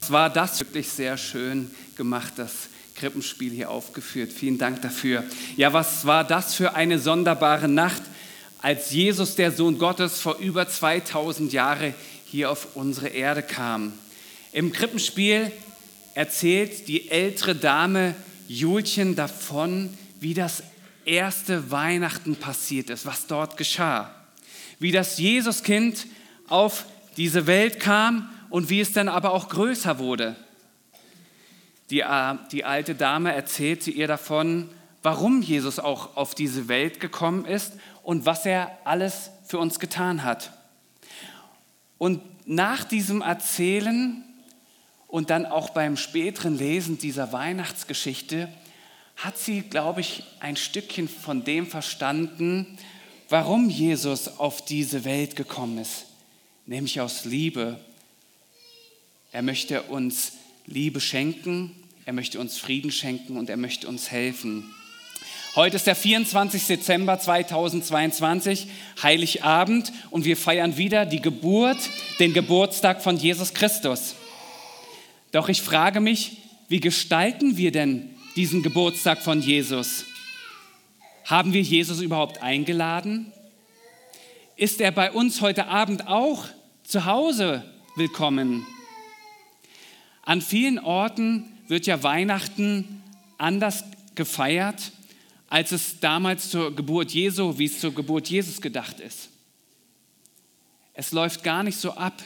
War das wirklich sehr schön gemacht, das Krippenspiel hier aufgeführt. Vielen Dank dafür. Ja, was war das für eine sonderbare Nacht, als Jesus, der Sohn Gottes, vor über 2000 Jahren hier auf unsere Erde kam. Im Krippenspiel erzählt die ältere Dame Julchen davon, wie das erste Weihnachten passiert ist, was dort geschah. Wie das Jesuskind auf diese Welt kam und wie es dann aber auch größer wurde. Die alte Dame erzählte ihr davon, warum Jesus auch auf diese Welt gekommen ist und was er alles für uns getan hat. Und nach diesem Erzählen und dann auch beim späteren Lesen dieser Weihnachtsgeschichte hat sie, glaube ich, ein Stückchen von dem verstanden, warum Jesus auf diese Welt gekommen ist, nämlich aus Liebe. Er möchte uns Liebe schenken, er möchte uns Frieden schenken und er möchte uns helfen. Heute ist der 24. Dezember 2022, Heiligabend, und wir feiern wieder die Geburt, den Geburtstag von Jesus Christus. Doch ich frage mich, wie gestalten wir denn diesen Geburtstag von Jesus? Haben wir Jesus überhaupt eingeladen? Ist er bei uns heute Abend auch zu Hause willkommen? An vielen Orten wird ja Weihnachten anders gefeiert, als es damals zur Geburt Jesu, wie es zur Geburt Jesus gedacht ist. Es läuft gar nicht so ab.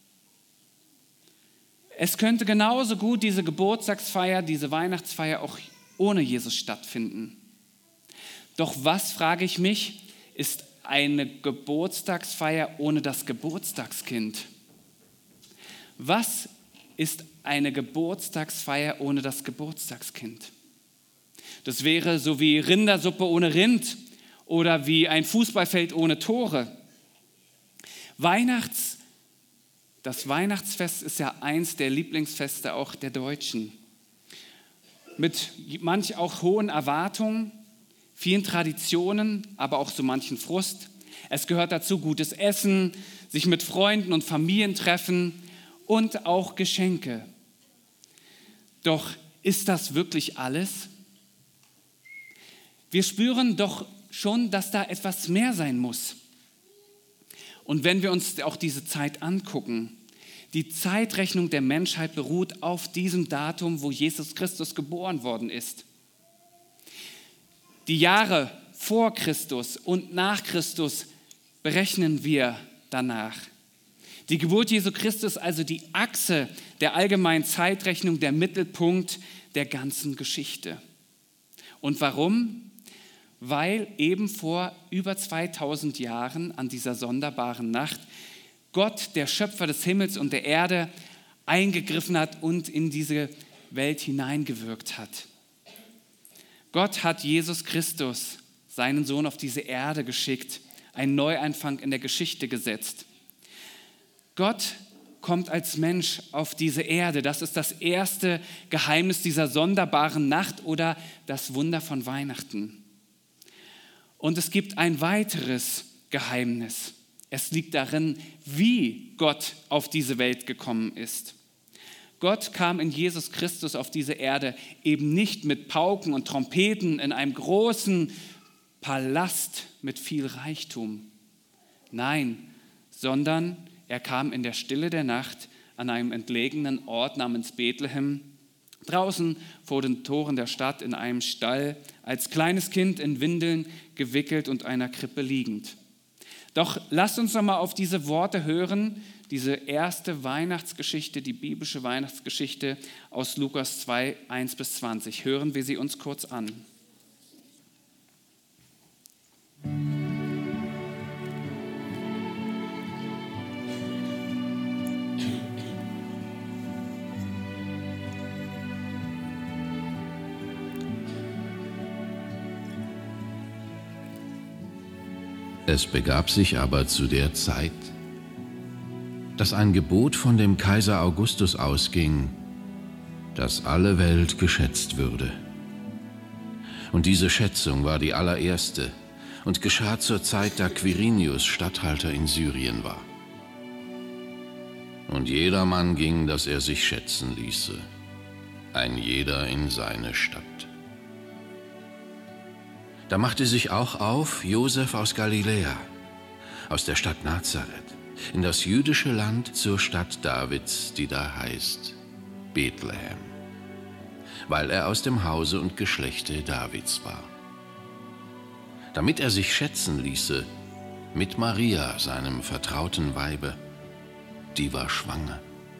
Es könnte genauso gut diese Geburtstagsfeier, diese Weihnachtsfeier auch ohne Jesus stattfinden. Doch was, frage ich mich, ist eine Geburtstagsfeier ohne das Geburtstagskind? Was ist eine Geburtstagsfeier ohne das Geburtstagskind? Das wäre so wie Rindersuppe ohne Rind oder wie ein Fußballfeld ohne Tore. Das Weihnachtsfest ist ja eins der Lieblingsfeste auch der Deutschen. Mit manch auch hohen Erwartungen, vielen Traditionen, aber auch so manchen Frust. Es gehört dazu gutes Essen, sich mit Freunden und Familien treffen und auch Geschenke. Doch ist das wirklich alles? Wir spüren doch schon, dass da etwas mehr sein muss. Und wenn wir uns auch diese Zeit angucken, die Zeitrechnung der Menschheit beruht auf diesem Datum, wo Jesus Christus geboren worden ist. Die Jahre vor Christus und nach Christus berechnen wir danach. Die Geburt Jesu Christus, also die Achse der allgemeinen Zeitrechnung, der Mittelpunkt der ganzen Geschichte. Und warum? Weil eben vor über 2000 Jahren an dieser sonderbaren Nacht Gott, der Schöpfer des Himmels und der Erde, eingegriffen hat und in diese Welt hineingewirkt hat. Gott hat Jesus Christus, seinen Sohn, auf diese Erde geschickt, einen Neuanfang in der Geschichte gesetzt. Gott kommt als Mensch auf diese Erde. Das ist das erste Geheimnis dieser sonderbaren Nacht oder das Wunder von Weihnachten. Und es gibt ein weiteres Geheimnis. Es liegt darin, wie Gott auf diese Welt gekommen ist. Gott kam in Jesus Christus auf diese Erde eben nicht mit Pauken und Trompeten in einem großen Palast mit viel Reichtum. Nein, sondern er kam in der Stille der Nacht an einem entlegenen Ort namens Bethlehem, draußen vor den Toren der Stadt in einem Stall, als kleines Kind in Windeln gewickelt und einer Krippe liegend. Doch lasst uns noch mal auf diese Worte hören, diese erste Weihnachtsgeschichte, die biblische Weihnachtsgeschichte aus Lukas 2, 1-20. Hören wir sie uns kurz an. Es begab sich aber zu der Zeit, dass ein Gebot von dem Kaiser Augustus ausging, dass alle Welt geschätzt würde. Und diese Schätzung war die allererste und geschah zur Zeit, da Quirinius Statthalter in Syrien war. Und jedermann ging, dass er sich schätzen ließe, ein jeder in seine Stadt. Da machte sich auch auf Josef aus Galiläa, aus der Stadt Nazareth, in das jüdische Land zur Stadt Davids, die da heißt Bethlehem, weil er aus dem Hause und Geschlechte Davids war, damit er sich schätzen ließe mit Maria, seinem vertrauten Weibe, die war schwanger.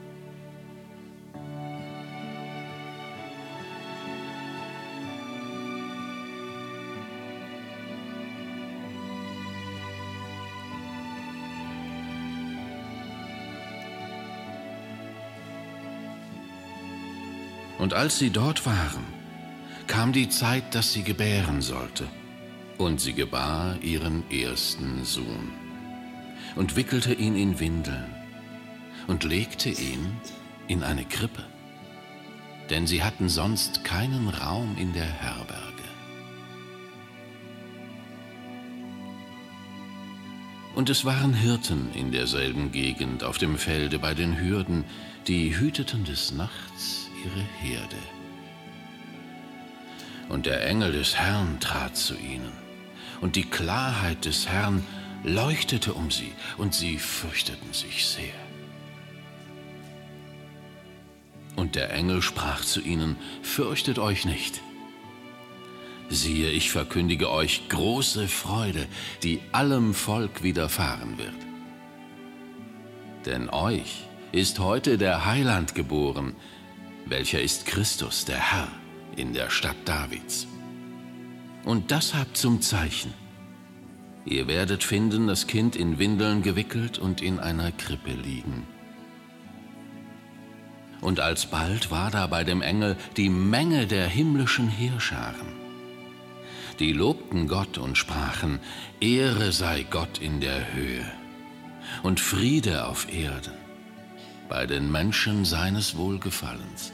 Und als sie dort waren, kam die Zeit, dass sie gebären sollte. Und sie gebar ihren ersten Sohn und wickelte ihn in Windeln und legte ihn in eine Krippe, denn sie hatten sonst keinen Raum in der Herberge. Und es waren Hirten in derselben Gegend auf dem Felde bei den Hürden, die hüteten des Nachts ihre Herde. Und der Engel des Herrn trat zu ihnen, und die Klarheit des Herrn leuchtete um sie, und sie fürchteten sich sehr. Und der Engel sprach zu ihnen: Fürchtet euch nicht. Siehe, ich verkündige euch große Freude, die allem Volk widerfahren wird. Denn euch ist heute der Heiland geboren, welcher ist Christus, der Herr, in der Stadt Davids. Und das habt zum Zeichen: Ihr werdet finden das Kind in Windeln gewickelt und in einer Krippe liegen. Und alsbald war da bei dem Engel die Menge der himmlischen Heerscharen. Die lobten Gott und sprachen: Ehre sei Gott in der Höhe und Friede auf Erden bei den Menschen seines Wohlgefallens.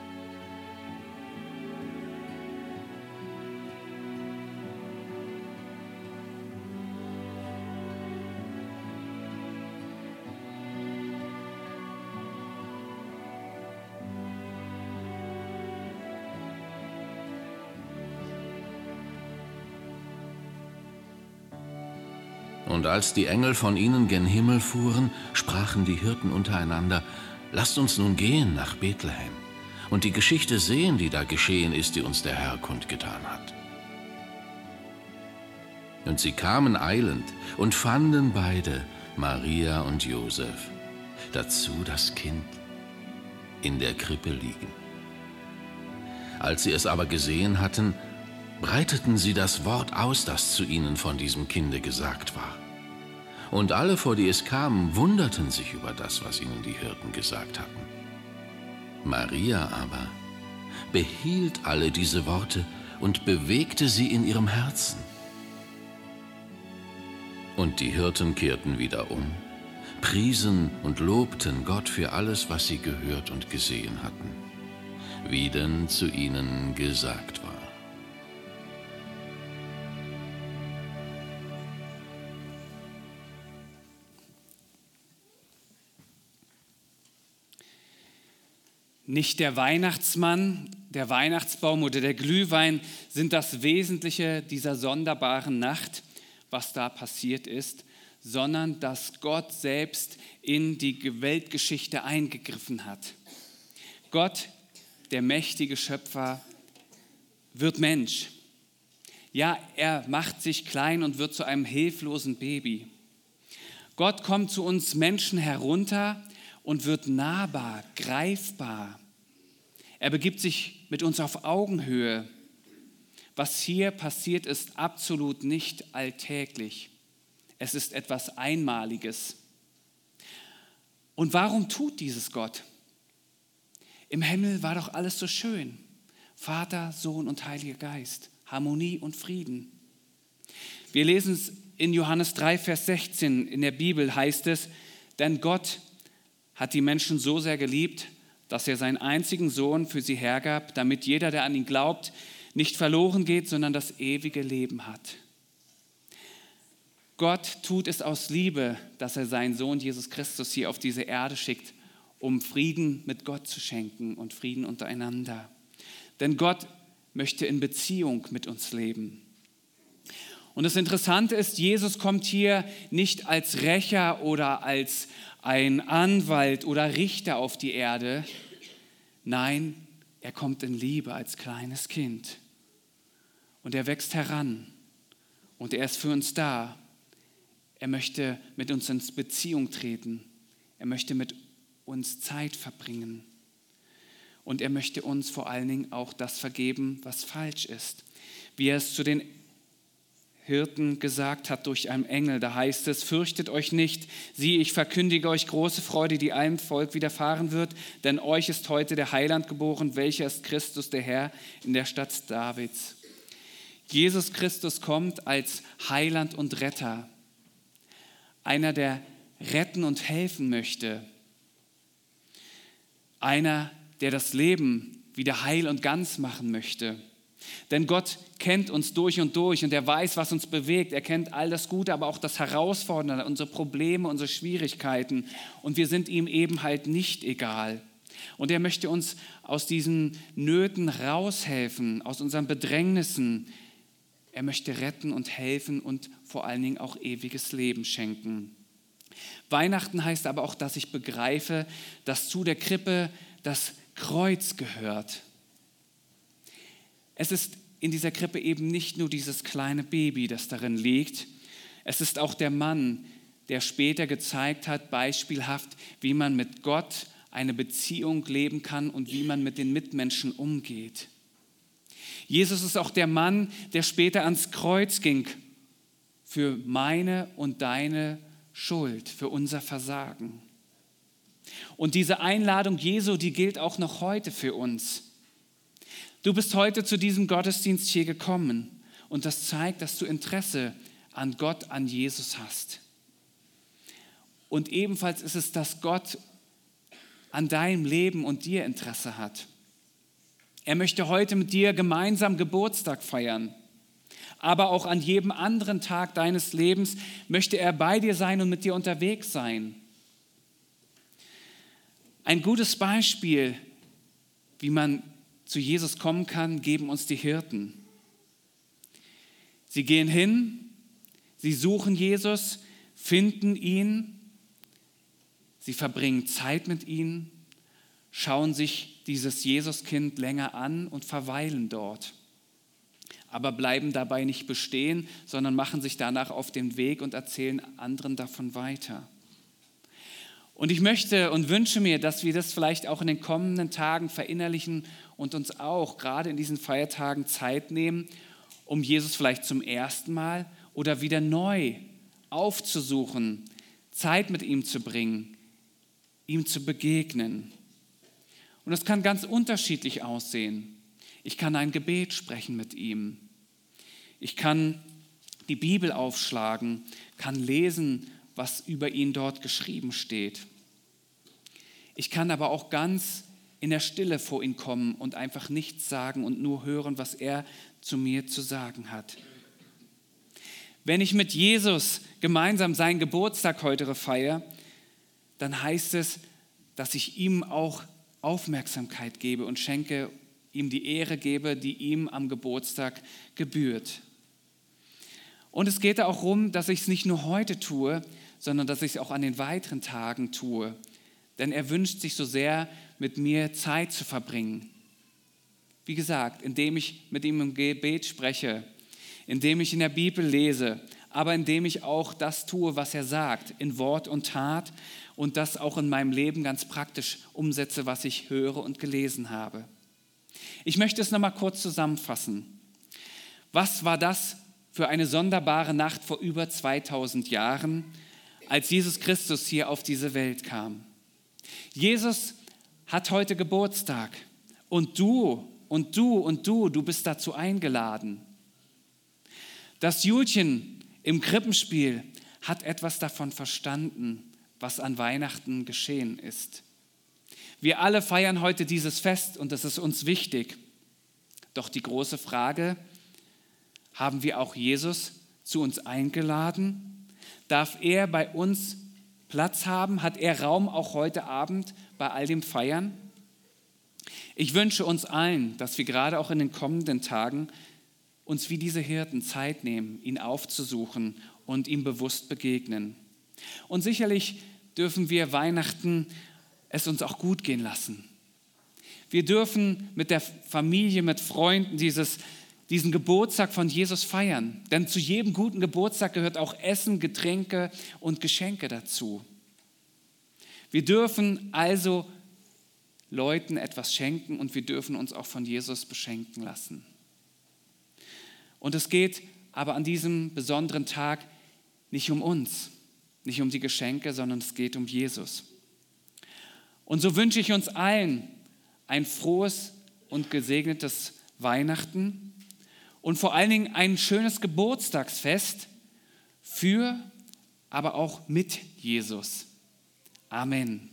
Und als die Engel von ihnen gen Himmel fuhren, sprachen die Hirten untereinander: Lasst uns nun gehen nach Bethlehem und die Geschichte sehen, die da geschehen ist, die uns der Herr kundgetan hat. Und sie kamen eilend und fanden beide, Maria und Josef, dazu das Kind in der Krippe liegen. Als sie es aber gesehen hatten, breiteten sie das Wort aus, das zu ihnen von diesem Kinde gesagt war. Und alle, vor die es kamen, wunderten sich über das, was ihnen die Hirten gesagt hatten. Maria aber behielt alle diese Worte und bewegte sie in ihrem Herzen. Und die Hirten kehrten wieder um, priesen und lobten Gott für alles, was sie gehört und gesehen hatten, wie denn zu ihnen gesagt war. Nicht der Weihnachtsmann, der Weihnachtsbaum oder der Glühwein sind das Wesentliche dieser sonderbaren Nacht, was da passiert ist, sondern dass Gott selbst in die Weltgeschichte eingegriffen hat. Gott, der mächtige Schöpfer, wird Mensch. Ja, er macht sich klein und wird zu einem hilflosen Baby. Gott kommt zu uns Menschen herunter und wird nahbar, greifbar. Er begibt sich mit uns auf Augenhöhe. Was hier passiert, ist absolut nicht alltäglich. Es ist etwas Einmaliges. Und warum tut dieses Gott? Im Himmel war doch alles so schön. Vater, Sohn und Heiliger Geist. Harmonie und Frieden. Wir lesen es in Johannes 3, Vers 16 in der Bibel, heißt es: Denn Gott hat die Menschen so sehr geliebt, dass er seinen einzigen Sohn für sie hergab, damit jeder, der an ihn glaubt, nicht verloren geht, sondern das ewige Leben hat. Gott tut es aus Liebe, dass er seinen Sohn Jesus Christus hier auf diese Erde schickt, um Frieden mit Gott zu schenken und Frieden untereinander. Denn Gott möchte in Beziehung mit uns leben. Und das Interessante ist, Jesus kommt hier nicht als Rächer oder als ein Anwalt oder Richter auf die Erde. Nein, er kommt in Liebe als kleines Kind. Und er wächst heran. Und er ist für uns da. Er möchte mit uns in Beziehung treten. Er möchte mit uns Zeit verbringen. Und er möchte uns vor allen Dingen auch das vergeben, was falsch ist. Wie er es zu den Hirten gesagt hat durch einen Engel, da heißt es: Fürchtet euch nicht, siehe, ich verkündige euch große Freude, die allem Volk widerfahren wird, denn euch ist heute der Heiland geboren, welcher ist Christus, der Herr, in der Stadt Davids. Jesus Christus kommt als Heiland und Retter, einer, der retten und helfen möchte, einer, der das Leben wieder heil und ganz machen möchte. Denn Gott kennt uns durch und er weiß, was uns bewegt. Er kennt all das Gute, aber auch das Herausfordernde, unsere Probleme, unsere Schwierigkeiten. Und wir sind ihm eben halt nicht egal. Und er möchte uns aus diesen Nöten raushelfen, aus unseren Bedrängnissen. Er möchte retten und helfen und vor allen Dingen auch ewiges Leben schenken. Weihnachten heißt aber auch, dass ich begreife, dass zu der Krippe das Kreuz gehört. Es ist in dieser Krippe eben nicht nur dieses kleine Baby, das darin liegt. Es ist auch der Mann, der später gezeigt hat, beispielhaft, wie man mit Gott eine Beziehung leben kann und wie man mit den Mitmenschen umgeht. Jesus ist auch der Mann, der später ans Kreuz ging für meine und deine Schuld, für unser Versagen. Und diese Einladung Jesu, die gilt auch noch heute für uns. Du bist heute zu diesem Gottesdienst hier gekommen und das zeigt, dass du Interesse an Gott, an Jesus hast. Und ebenfalls ist es, dass Gott an deinem Leben und dir Interesse hat. Er möchte heute mit dir gemeinsam Geburtstag feiern, aber auch an jedem anderen Tag deines Lebens möchte er bei dir sein und mit dir unterwegs sein. Ein gutes Beispiel, wie man zu Jesus kommen kann, geben uns die Hirten. Sie gehen hin, sie suchen Jesus, finden ihn, sie verbringen Zeit mit ihm, schauen sich dieses Jesuskind länger an und verweilen dort. Aber bleiben dabei nicht bestehen, sondern machen sich danach auf den Weg und erzählen anderen davon weiter. Und ich möchte und wünsche mir, dass wir das vielleicht auch in den kommenden Tagen verinnerlichen und uns auch gerade in diesen Feiertagen Zeit nehmen, um Jesus vielleicht zum ersten Mal oder wieder neu aufzusuchen, Zeit mit ihm zu bringen, ihm zu begegnen. Und das kann ganz unterschiedlich aussehen. Ich kann ein Gebet sprechen mit ihm. Ich kann die Bibel aufschlagen, kann lesen, was über ihn dort geschrieben steht. Ich kann aber auch ganz in der Stille vor ihn kommen und einfach nichts sagen und nur hören, was er zu mir zu sagen hat. Wenn ich mit Jesus gemeinsam seinen Geburtstag heute feiere, dann heißt es, dass ich ihm auch Aufmerksamkeit gebe und schenke, ihm die Ehre gebe, die ihm am Geburtstag gebührt. Und es geht auch darum, dass ich es nicht nur heute tue, sondern dass ich es auch an den weiteren Tagen tue. Denn er wünscht sich so sehr, mit mir Zeit zu verbringen. Wie gesagt, indem ich mit ihm im Gebet spreche, indem ich in der Bibel lese, aber indem ich auch das tue, was er sagt, in Wort und Tat und das auch in meinem Leben ganz praktisch umsetze, was ich höre und gelesen habe. Ich möchte es nochmal kurz zusammenfassen. Was war das für eine sonderbare Nacht vor über 2000 Jahren, als Jesus Christus hier auf diese Welt kam? Jesus hat heute Geburtstag und du bist dazu eingeladen. Das Julchen im Krippenspiel hat etwas davon verstanden, was an Weihnachten geschehen ist. Wir alle feiern heute dieses Fest und das ist uns wichtig. Doch die große Frage, haben wir auch Jesus zu uns eingeladen? Darf er bei uns Platz haben? Hat er Raum auch heute Abend bei all dem Feiern? Ich wünsche uns allen, dass wir gerade auch in den kommenden Tagen uns wie diese Hirten Zeit nehmen, ihn aufzusuchen und ihm bewusst begegnen. Und sicherlich dürfen wir Weihnachten es uns auch gut gehen lassen. Wir dürfen mit der Familie, mit Freunden diesen Geburtstag von Jesus feiern. Denn zu jedem guten Geburtstag gehört auch Essen, Getränke und Geschenke dazu. Wir dürfen also Leuten etwas schenken und wir dürfen uns auch von Jesus beschenken lassen. Und es geht aber an diesem besonderen Tag nicht um uns, nicht um die Geschenke, sondern es geht um Jesus. Und so wünsche ich uns allen ein frohes und gesegnetes Weihnachten und vor allen Dingen ein schönes Geburtstagsfest für, aber auch mit Jesus. Amen.